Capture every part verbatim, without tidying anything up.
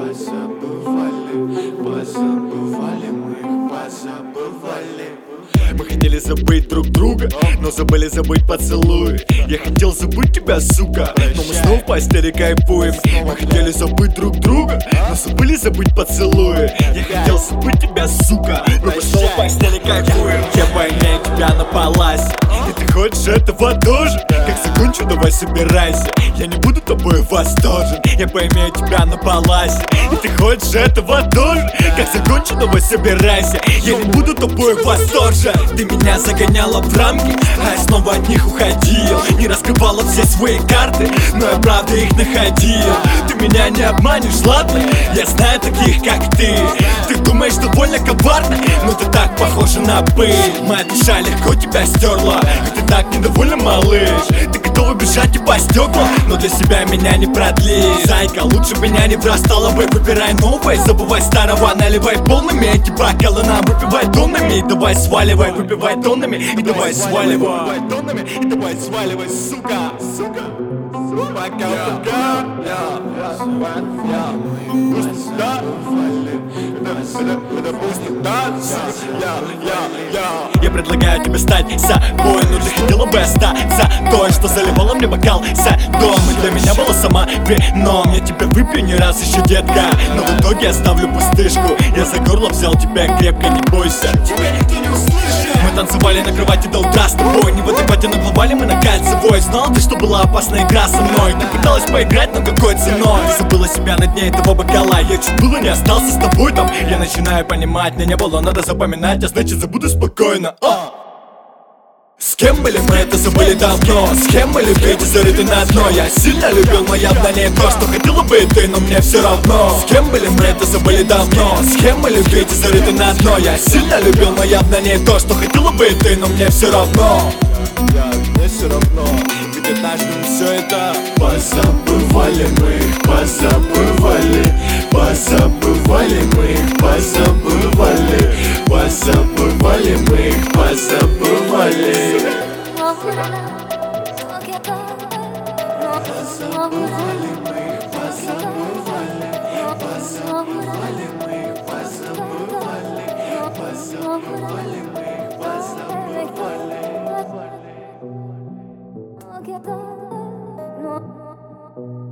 позабывали, позабывали, мы их позабывали. Мы хотели забыть друг друга, но забыли забыть поцелуй. Я хотел забыть тебя, сука, но мы снова в постели кайфуем. Мы хотели забыть друг друга, но забыли забыть поцелуи. Я хотел забыть тебя, сука, но мы снова в постели кайфуем. Я поймаю тебя на паласе, и ты хочешь этого тоже. Как закончу, давай собирайся, я не буду тобой восторжен. Я поймаю тебя на паласе, и ты хочешь этого тоже. Как закончу, давай собирайся, я не буду тобой восторжен. Ты меня загоняла в рамки, а я снова от них уходил. Не раскрывала все свои карты, но я правда их находил. Ты меня не обманешь, ладно? Я знаю таких, как ты. Ты думаешь довольно коварно, но ты так похожа на пыль. Моя душа легко тебя стерла, и ты так недовольна, малыш. Ты готова бежать и по стеклам, но для себя меня не продлить. Зайка, лучше меня не врастала бы. Выбирай новое, забывай старого. Наливай полными эти бокалы нам, выпивай тоннами. Давай сваливай, выпивай тоннами, и давай сваливай, выпивай тоннами, и давай сваливай, сука, сука. Пока, пока, я предлагаю тебе стать собой, но ты хотела бы остаться той, что заливала мне бокал садом. И для меня была сама вином. Я тебя выпью не раз еще, детка, но в итоге оставлю пустышку. Я за горло взял тебя крепко, не бойся, тебя никто не услышит. Мы танцевали на кровати до утра с тобой. Не в этой пати, но плавали мы на кольцевой. Знал ты, что была опасная игра со мной. Ты пыталась поиграть, но какой ценой? Ты забыла себя на дне этого бокала. Я чуть было не остался с тобой там. Я начинаю понимать, мне не было надо запоминать, а значит забуду спокойно. а. С кем были мы, это забыли давно. С кем мы любили, зарыты на дно. Я сильно любил, но явно не то, что хотела бы ты, но мне все равно. С кем были мы, это забыли давно. С кем мы любили, зарыты на дно. Я сильно любил, но явно не то, что хотела бы ты, но мне все равно. Я, мне все равно, ведь однажды мы все это позабывали, мы их позабывали, позабывали, мы их позабывали, позабывали, мы их позабывали. Позабывали, мы их позабывали, позабывали, мы их позабывали, позабывали, мы их позабывали.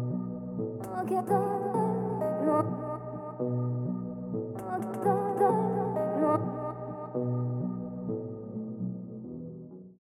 No, no, no, no, no, no, no, no, no,